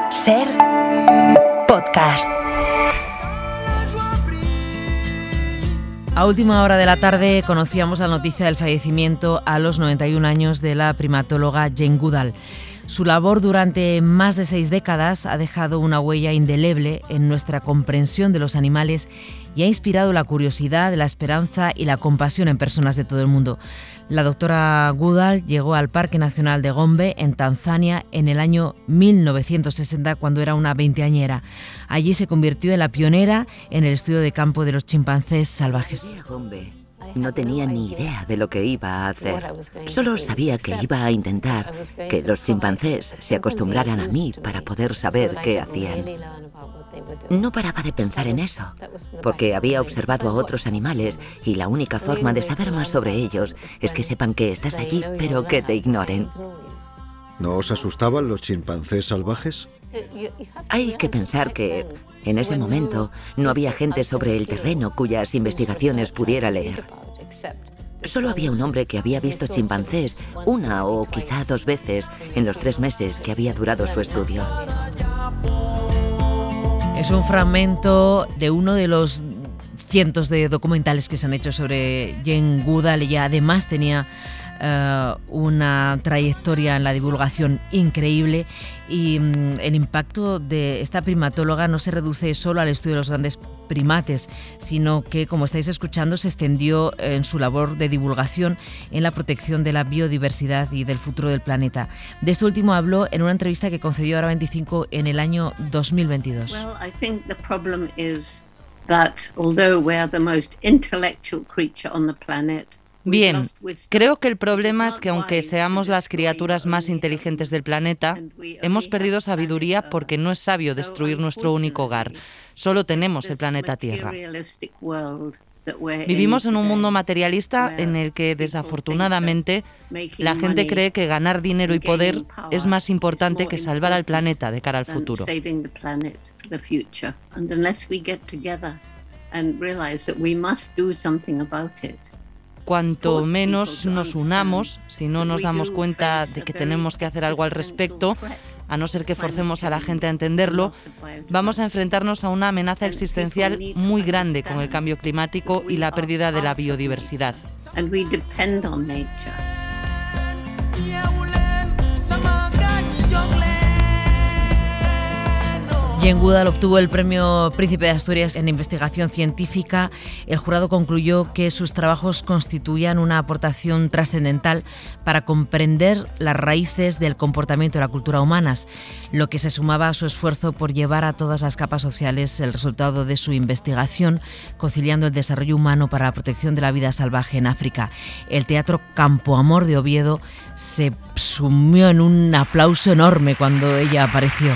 Ser podcast. A última hora de la tarde conocíamos la noticia del fallecimiento a los 91 años de la primatóloga Jane Goodall. Su labor durante más de 6 décadas ha dejado una huella indeleble en nuestra comprensión de los animales y ha inspirado la curiosidad, la esperanza y la compasión en personas de todo el mundo. La doctora Goodall llegó al Parque Nacional de Gombe, en Tanzania, en el año 1960, cuando era una veinteañera. Allí se convirtió en la pionera en el estudio de campo de los chimpancés salvajes. No tenía ni idea de lo que iba a hacer. Solo sabía que iba a intentar que los chimpancés se acostumbraran a mí para poder saber qué hacían. No paraba de pensar en eso, porque había observado a otros animales y la única forma de saber más sobre ellos es que sepan que estás allí, pero que te ignoren. ¿No os asustaban los chimpancés salvajes? Hay que pensar que, en ese momento, no había gente sobre el terreno cuyas investigaciones pudiera leer. Solo había un hombre que había visto chimpancés 1 o quizá 2 veces en los 3 meses que había durado su estudio. Es un fragmento de uno de los cientos de documentales que se han hecho sobre Jane Goodall. Ella además tenía una trayectoria en la divulgación increíble y el impacto de esta primatóloga no se reduce solo al estudio de los grandes primates, sino que, como estáis escuchando, se extendió en su labor de divulgación en la protección de la biodiversidad y del futuro del planeta. De esto último habló en una entrevista que concedió a Hora 25 en el año 2022. Well, I think the problem is that although we are the most intellectual creature on the planet, bien, creo que el problema es que aunque seamos las criaturas más inteligentes del planeta, hemos perdido sabiduría porque no es sabio destruir nuestro único hogar. Solo tenemos el planeta Tierra. Vivimos en un mundo materialista en el que, desafortunadamente, la gente cree que ganar dinero y poder es más importante que salvar al planeta de cara al futuro. Cuanto menos nos unamos, si no nos damos cuenta de que tenemos que hacer algo al respecto, a no ser que forcemos a la gente a entenderlo, vamos a enfrentarnos a una amenaza existencial muy grande con el cambio climático y la pérdida de la biodiversidad. Jane Goodall obtuvo el premio Príncipe de Asturias en investigación científica. El jurado concluyó que sus trabajos constituían una aportación trascendental para comprender las raíces del comportamiento de la cultura humanas, lo que se sumaba a su esfuerzo por llevar a todas las capas sociales el resultado de su investigación, conciliando el desarrollo humano para la protección de la vida salvaje en África. El Teatro Campo Amor de Oviedo se sumió en un aplauso enorme cuando ella apareció.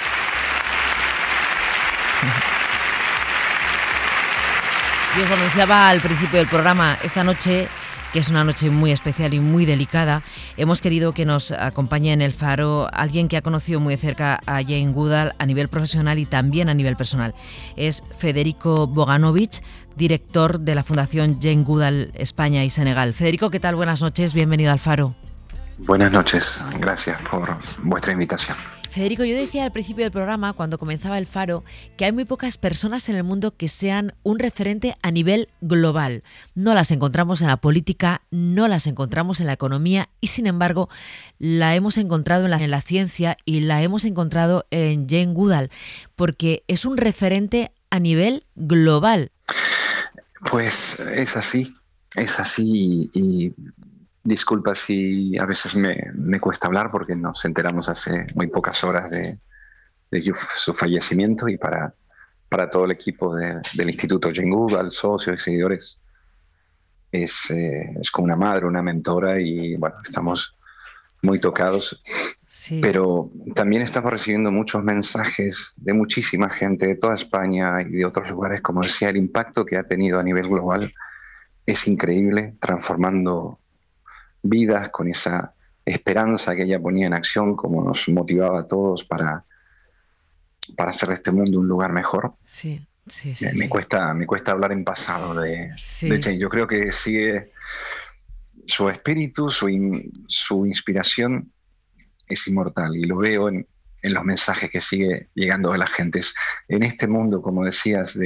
Y os lo anunciaba al principio del programa, esta noche, que es una noche muy especial y muy delicada, hemos querido que nos acompañe en El Faro alguien que ha conocido muy de cerca a Jane Goodall a nivel profesional y también a nivel personal. Es Federico Boganovic, director de la Fundación Jane Goodall España y Senegal. Federico, ¿qué tal? Buenas noches, bienvenido al Faro. Buenas noches, gracias por vuestra invitación. Federico, yo decía al principio del programa, cuando comenzaba El Faro, que hay muy pocas personas en el mundo que sean un referente a nivel global. No las encontramos en la política, no las encontramos en la economía y, sin embargo, la hemos encontrado en la ciencia y la hemos encontrado en Jane Goodall, porque es un referente a nivel global. Pues es así y disculpa si a veces me cuesta hablar porque nos enteramos hace muy pocas horas de su fallecimiento y para todo el equipo del Instituto Jane Goodall, socios y seguidores, es como una madre, una mentora y bueno, estamos muy tocados. Sí. Pero también estamos recibiendo muchos mensajes de muchísima gente de toda España y de otros lugares. Como decía, el impacto que ha tenido a nivel global es increíble, transformando vidas con esa esperanza que ella ponía en acción, como nos motivaba a todos para hacer de este mundo un lugar mejor. Sí. Me cuesta hablar en pasado de Jane. Yo creo que sigue su espíritu, su inspiración es inmortal y lo veo en en los mensajes que sigue llegando de la gente. En este mundo, como decías,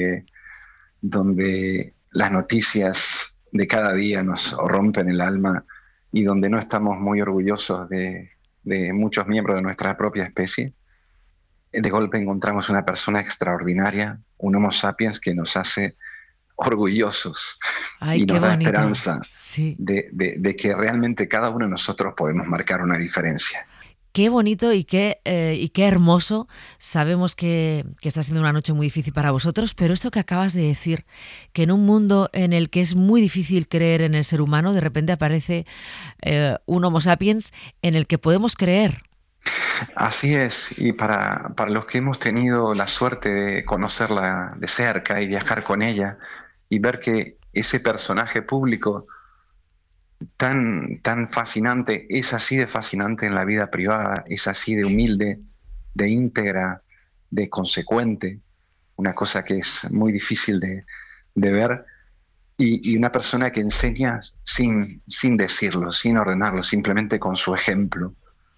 donde las noticias de cada día nos rompen el alma y donde no estamos muy orgullosos de muchos miembros de nuestra propia especie, de golpe encontramos una persona extraordinaria, un Homo sapiens que nos hace orgullosos. Ay, y nos da bonito. Esperanza sí. de que realmente cada uno de nosotros podemos marcar una diferencia. Qué bonito y qué hermoso. Sabemos que está siendo una noche muy difícil para vosotros, pero esto que acabas de decir, que en un mundo en el que es muy difícil creer en el ser humano, de repente aparece un Homo sapiens en el que podemos creer. Así es, y para los que hemos tenido la suerte de conocerla de cerca y viajar con ella y ver que ese personaje público tan fascinante es así de fascinante en la vida privada, es así de humilde, de íntegra, de consecuente, una cosa que es muy difícil de ver, y una persona que enseña sin decirlo, sin ordenarlo, simplemente con su ejemplo.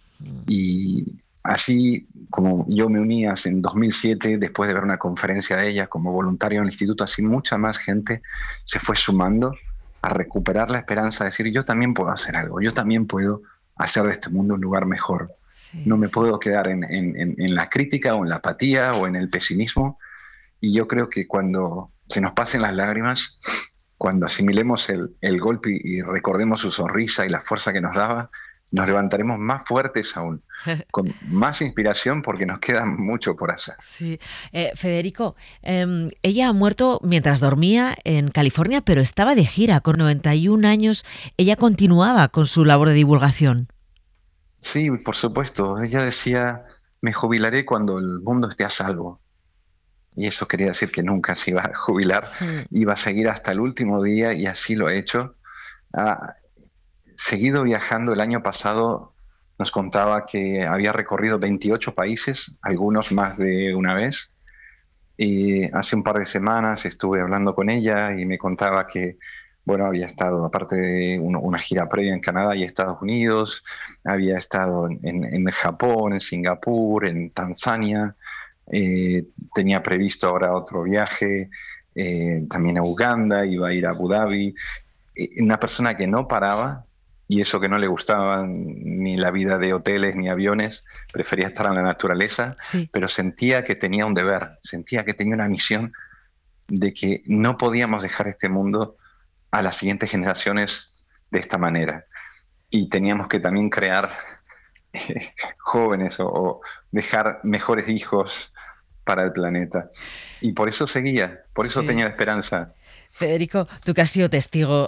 Y así como yo me uní en 2007, después de ver una conferencia de ella como voluntario en el instituto, así mucha más gente se fue sumando a recuperar la esperanza, de decir, yo también puedo hacer algo, yo también puedo hacer de este mundo un lugar mejor. Sí, no me puedo quedar en la crítica o en la apatía o en el pesimismo. Y yo creo que cuando se nos pasen las lágrimas, cuando asimilemos el golpe y recordemos su sonrisa y la fuerza que nos daba, nos levantaremos más fuertes aún, con más inspiración, porque nos queda mucho por hacer. Sí. Federico, ella ha muerto mientras dormía en California, pero estaba de gira. Con 91 años, ella continuaba con su labor de divulgación. Sí, por supuesto. Ella decía, me jubilaré cuando el mundo esté a salvo. Y eso quería decir que nunca se iba a jubilar, iba a seguir hasta el último día, y así lo ha hecho. Seguido viajando. El año pasado nos contaba que había recorrido 28 países, algunos más de una vez. Y hace un par de semanas estuve hablando con ella y me contaba que, bueno, había estado, aparte de una gira previa en Canadá y Estados Unidos, había estado en Japón, en Singapur, en Tanzania. Tenía previsto ahora otro viaje, también a Uganda, iba a ir a Abu Dhabi. Una persona que no paraba. Y eso que no le gustaba ni la vida de hoteles ni aviones, prefería estar en la naturaleza, sí. Pero sentía que tenía un deber, sentía que tenía una misión de que no podíamos dejar este mundo a las siguientes generaciones de esta manera. Y teníamos que también crear jóvenes o dejar mejores hijos para el planeta. Y por eso seguía, por eso tenía esperanza. Federico, tú que has sido testigo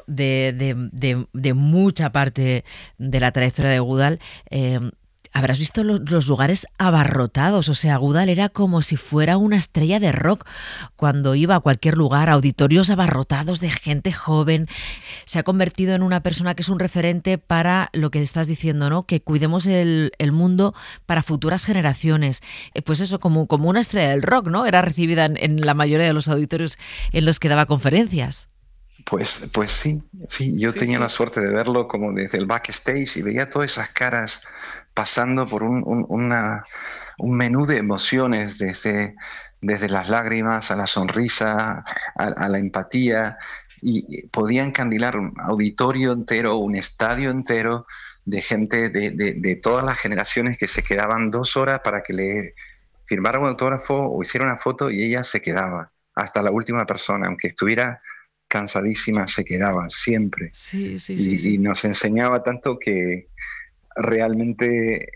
de mucha parte de la trayectoria de Goodall, habrás visto los lugares abarrotados. O sea, Goodall era como si fuera una estrella de rock cuando iba a cualquier lugar, auditorios abarrotados de gente joven. Se ha convertido en una persona que es un referente para lo que estás diciendo, ¿no? Que cuidemos el mundo para futuras generaciones. Pues eso, como una estrella del rock, ¿no? Era recibida en la mayoría de los auditorios en los que daba conferencias. Pues sí, yo tenía la suerte de verlo como desde el backstage y veía todas esas caras pasando por un menú de emociones, desde las lágrimas a la sonrisa, a la empatía, y podía encandilar un auditorio entero, un estadio entero de gente de todas las generaciones que se quedaban 2 horas para que le firmara un autógrafo o hiciera una foto, y ella se quedaba hasta la última persona, aunque estuviera cansadísima, se quedaba siempre. Sí. Y nos enseñaba tanto que realmente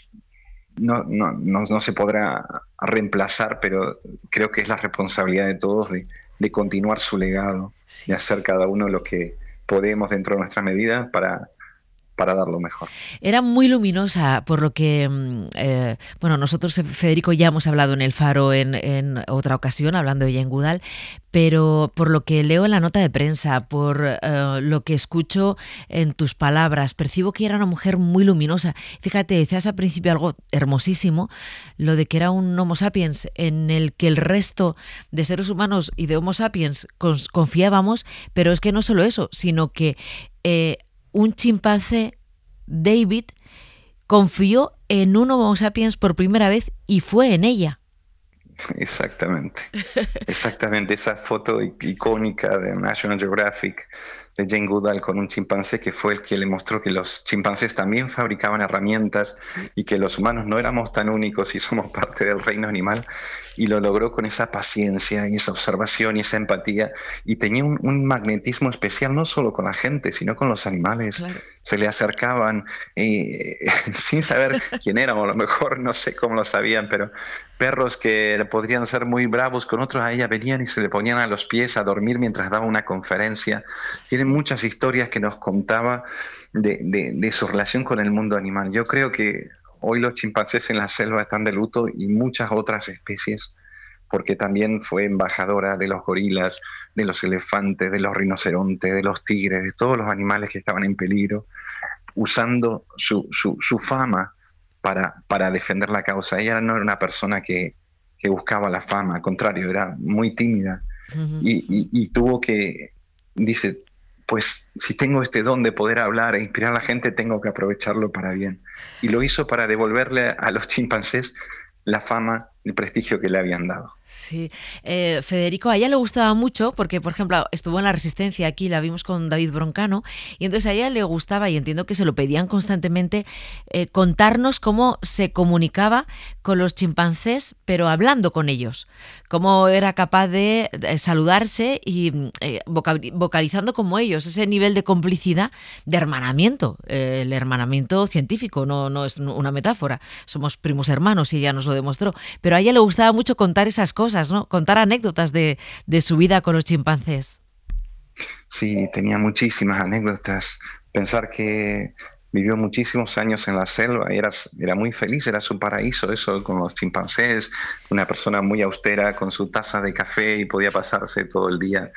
no se podrá reemplazar, pero creo que es la responsabilidad de todos de continuar su legado, de hacer cada uno lo que podemos dentro de nuestra medida para dar lo mejor. Era muy luminosa, por lo que, nosotros, Federico, ya hemos hablado en El Faro en otra ocasión, hablando de Jane Goodall, pero por lo que leo en la nota de prensa, por lo que escucho en tus palabras, percibo que era una mujer muy luminosa. Fíjate, decías al principio algo hermosísimo, lo de que era un Homo sapiens en el que el resto de seres humanos y de Homo sapiens confiábamos, pero es que no solo eso, sino que un chimpancé, David, confió en un Homo sapiens por primera vez y fue en ella. Exactamente. Esa foto icónica de National Geographic de Jane Goodall con un chimpancé, que fue el que le mostró que los chimpancés también fabricaban herramientas y que los humanos no éramos tan únicos y somos parte del reino animal, y lo logró con esa paciencia y esa observación y esa empatía, y tenía un magnetismo especial no solo con la gente sino con los animales. Claro. Se le acercaban sin saber quién éramos, a lo mejor no sé cómo lo sabían, pero perros que podrían ser muy bravos con otros, a ella venían y se le ponían a los pies a dormir mientras daba una conferencia. Tiene muchas historias que nos contaba de su relación con el mundo animal. Yo creo que hoy los chimpancés en la selva están de luto, y muchas otras especies, porque también fue embajadora de los gorilas, de los elefantes, de los rinocerontes, de los tigres, de todos los animales que estaban en peligro, usando su fama para defender la causa. Ella no era una persona que buscaba la fama, al contrario, era muy tímida. Uh-huh. y tuvo que, dice, pues si tengo este don de poder hablar e inspirar a la gente, tengo que aprovecharlo para bien. Y lo hizo para devolverle a los chimpancés la fama, el prestigio que le habían dado. Sí, Federico, a ella le gustaba mucho porque, por ejemplo, estuvo en La Resistencia aquí, la vimos con David Broncano, y entonces a ella le gustaba, y entiendo que se lo pedían constantemente, contarnos cómo se comunicaba con los chimpancés, pero hablando con ellos, cómo era capaz de saludarse y vocalizando como ellos, ese nivel de complicidad, de hermanamiento, el hermanamiento científico, no es una metáfora, somos primos hermanos y ella nos lo demostró, pero a ella le gustaba mucho contar esas cosas, ¿no? Contar anécdotas de su vida con los chimpancés. Sí, tenía muchísimas anécdotas. Pensar que vivió muchísimos años en la selva, era muy feliz, era su paraíso eso con los chimpancés, una persona muy austera con su taza de café, y podía pasarse todo el día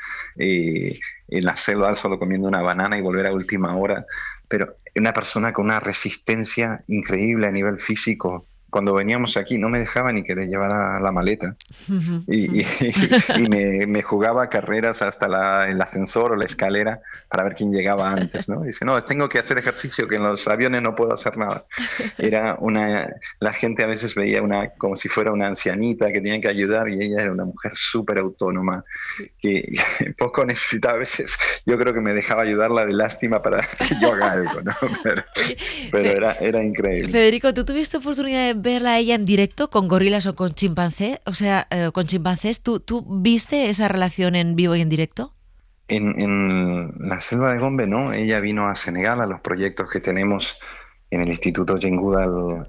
en la selva solo comiendo una banana y volver a última hora, pero una persona con una resistencia increíble a nivel físico. Cuando veníamos aquí no me dejaba ni que le llevara la maleta, y me jugaba carreras hasta el ascensor o la escalera para ver quién llegaba antes, ¿no? Dice, no, tengo que hacer ejercicio, que en los aviones no puedo hacer nada. La gente a veces veía como si fuera una ancianita que tenía que ayudar, y ella era una mujer súper autónoma, que poco necesitaba. A veces yo creo que me dejaba ayudarla de lástima para que yo haga algo, ¿no? Pero era increíble. Federico, ¿tú tuviste oportunidad de verla a ella en directo con gorilas o con chimpancés? O sea, con chimpancés, ¿tú viste esa relación en vivo y en directo? En la selva de Gombe, no. Ella vino a Senegal a los proyectos que tenemos en el Instituto Jane Goodall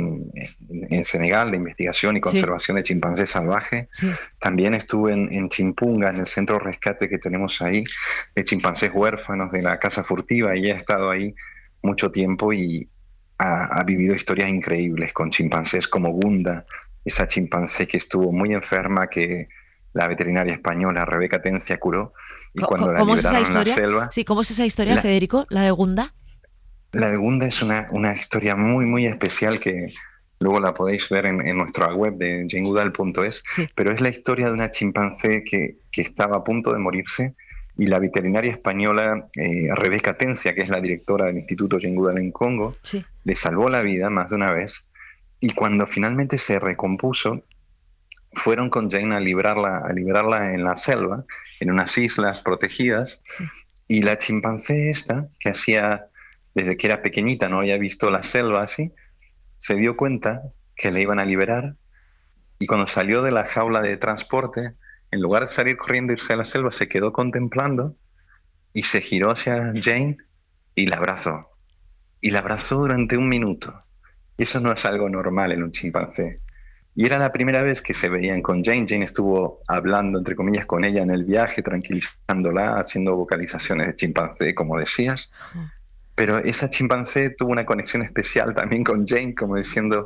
en Senegal, de investigación y conservación de chimpancés salvaje. Sí. También estuve en Chimpunga, en el centro de rescate que tenemos ahí, de chimpancés huérfanos de la Casa Furtiva. Ella ha estado ahí mucho tiempo y ha vivido historias increíbles con chimpancés como Gunda, esa chimpancé que estuvo muy enferma, que la veterinaria española Rebeca Tencia curó, y cuando la liberaron en la selva... Sí, ¿cómo es esa historia, Federico, la de Gunda? La de Gunda es una historia muy, muy especial que luego la podéis ver en nuestra web de janegoodall.es, sí. Pero es la historia de una chimpancé que estaba a punto de morirse, y la veterinaria española Rebeca Tencia, que es la directora del Instituto Jane Goodall en Congo, sí, le salvó la vida más de una vez, y cuando finalmente se recompuso, fueron con Jane a liberarla en la selva, en unas islas protegidas, sí. Y la chimpancé esta, que hacía, desde que era pequeñita, no había visto la selva así, se dio cuenta que le iban a liberar, y cuando salió de la jaula de transporte, en lugar de salir corriendo e irse a la selva, se quedó contemplando y se giró hacia Jane y la abrazó. Y la abrazó durante 1 minuto. Y eso no es algo normal en un chimpancé. Y era la primera vez que se veían con Jane. Jane estuvo hablando, entre comillas, con ella en el viaje, tranquilizándola, haciendo vocalizaciones de chimpancé, como decías. Pero esa chimpancé tuvo una conexión especial también con Jane, como diciendo,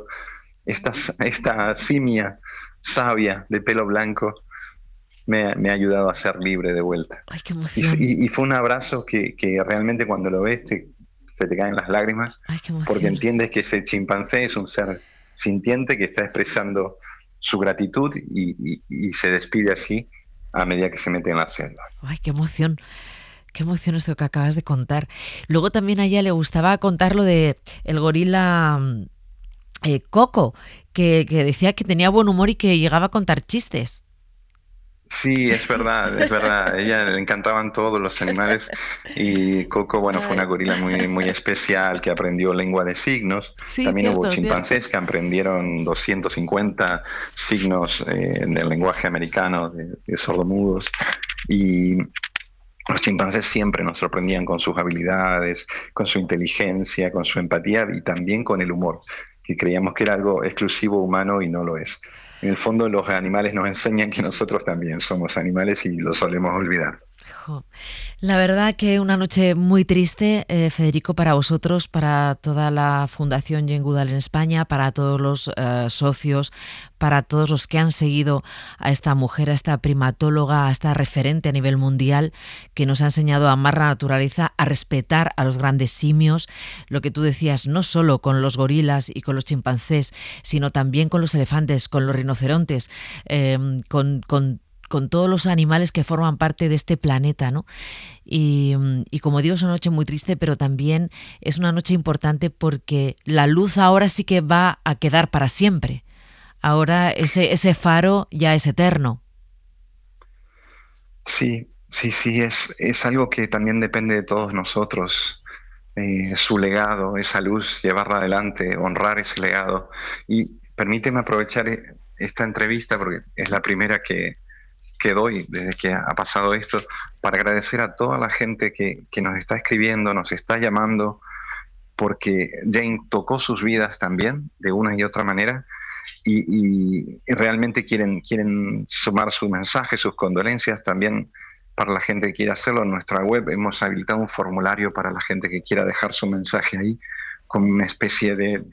esta simia sabia de pelo blanco me ha ayudado a ser libre de vuelta. Ay, qué emoción. Y fue un abrazo que realmente cuando lo ves se te caen las lágrimas. Ay, qué emoción. Porque entiendes que ese chimpancé es un ser sintiente que está expresando su gratitud y se despide así a medida que se mete en la selva. Ay, qué emoción. Qué emoción esto que acabas de contar. Luego también a ella le gustaba contar lo de el gorila Coco, que decía que tenía buen humor y que llegaba a contar chistes. Sí, es verdad, es verdad. A ella le encantaban todos los animales y Coco, bueno, fue una gorila muy especial que aprendió lengua de signos. Sí, También cierto, hubo chimpancés cierto. que aprendieron 250 signos del lenguaje americano de sordomudos y los chimpancés siempre nos sorprendían con sus habilidades, con su inteligencia, con su empatía y también con el humor, que creíamos que era algo exclusivo humano y no lo es. En el fondo los animales nos enseñan que nosotros también somos animales y lo solemos olvidar. Jo. La verdad que una noche muy triste, Federico, para vosotros, para toda la Fundación Jane Goodall en España, para todos los socios, para todos los que han seguido a esta mujer, a esta primatóloga, a esta referente a nivel mundial, que nos ha enseñado a amar la naturaleza, a respetar a los grandes simios, lo que tú decías, no solo con los gorilas y con los chimpancés, sino también con los elefantes, con los rinocerontes, con todos los animales que forman parte de este planeta, ¿no? Y como digo, es una noche muy triste, pero también es una noche importante porque la luz ahora sí que va a quedar para siempre. Ahora ese faro ya es eterno. Sí, es algo que también depende de todos nosotros. Su legado, esa luz, llevarla adelante, honrar ese legado. Y permíteme aprovechar esta entrevista porque es la primera que doy desde que ha pasado esto, para agradecer a toda la gente que nos está escribiendo, nos está llamando, porque Jane tocó sus vidas también, de una y otra manera, y realmente quieren sumar su mensaje, sus condolencias también. Para la gente que quiera hacerlo, en nuestra web hemos habilitado un formulario para la gente que quiera dejar su mensaje ahí, con una especie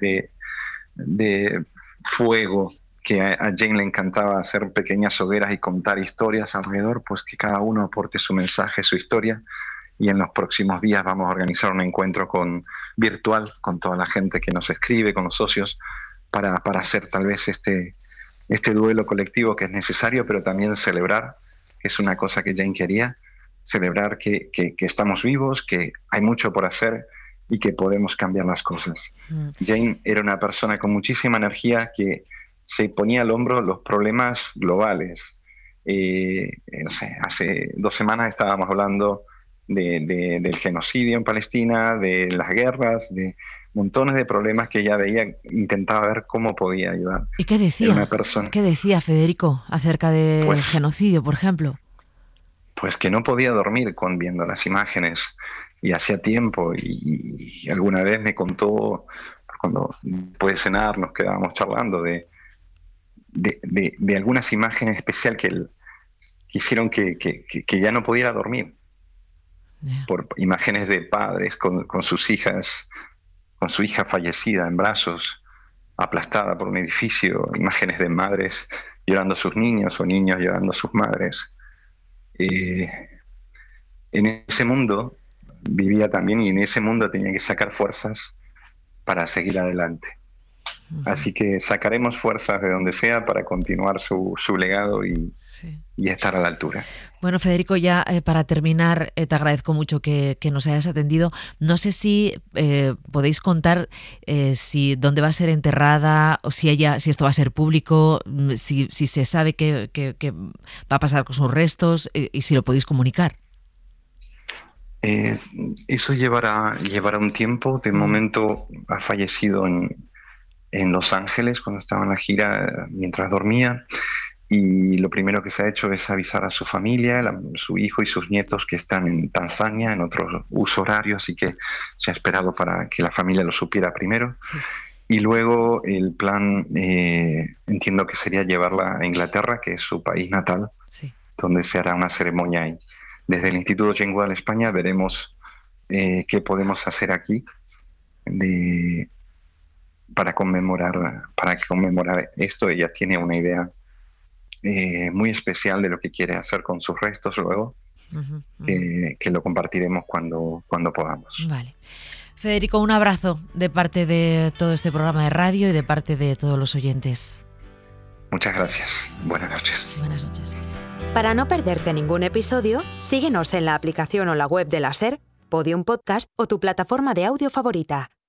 de fuego que a Jane le encantaba hacer pequeñas hogueras y contar historias alrededor, pues que cada uno aporte su mensaje, su historia, y en los próximos días vamos a organizar un encuentro virtual con toda la gente que nos escribe, con los socios, para hacer tal vez este duelo colectivo que es necesario, pero también celebrar, que es una cosa que Jane quería, celebrar que estamos vivos, que hay mucho por hacer y que podemos cambiar las cosas. Jane era una persona con muchísima energía que se ponía al hombro los problemas globales. No sé, hace 2 semanas estábamos hablando del genocidio en Palestina, de las guerras, de montones de problemas que ella veía, intentaba ver cómo podía ayudar. ¿Y qué decía? Una persona, ¿Qué decía Federico acerca del genocidio, por ejemplo? Pues que no podía dormir viendo las imágenes, y hacía tiempo, y alguna vez me contó, cuando después de cenar nos quedábamos charlando de algunas imágenes especiales que hicieron que ya no pudiera dormir. Yeah. Por imágenes de padres con sus hijas, con su hija fallecida en brazos, aplastada por un edificio, imágenes de madres llorando a sus niños o niños llorando a sus madres. En ese mundo vivía también, y en ese mundo tenía que sacar fuerzas para seguir adelante. Así que sacaremos fuerzas de donde sea para continuar su legado y estar a la altura. Bueno, Federico, ya para terminar, te agradezco mucho que nos hayas atendido. No sé si podéis contar dónde va a ser enterrada, o si esto va a ser público, si se sabe qué va a pasar con sus restos, y si lo podéis comunicar. Eso llevará un tiempo. De momento ha fallecido en Los Ángeles cuando estaba en la gira mientras dormía, y lo primero que se ha hecho es avisar a su familia, su hijo y sus nietos, que están en Tanzania en otro uso horario, así que se ha esperado para que la familia lo supiera primero. Sí. Y luego el plan, entiendo que sería llevarla a Inglaterra, que es su país natal, sí, donde se hará una ceremonia ahí. Desde el Instituto Jane Goodall España veremos qué podemos hacer aquí para conmemorar esto. Ella tiene una idea muy especial de lo que quiere hacer con sus restos luego, que lo compartiremos cuando podamos. Vale. Federico, un abrazo de parte de todo este programa de radio y de parte de todos los oyentes. Muchas gracias. Buenas noches. Buenas noches. Para no perderte ningún episodio, síguenos en la aplicación o la web de la SER, Podium Podcast o tu plataforma de audio favorita.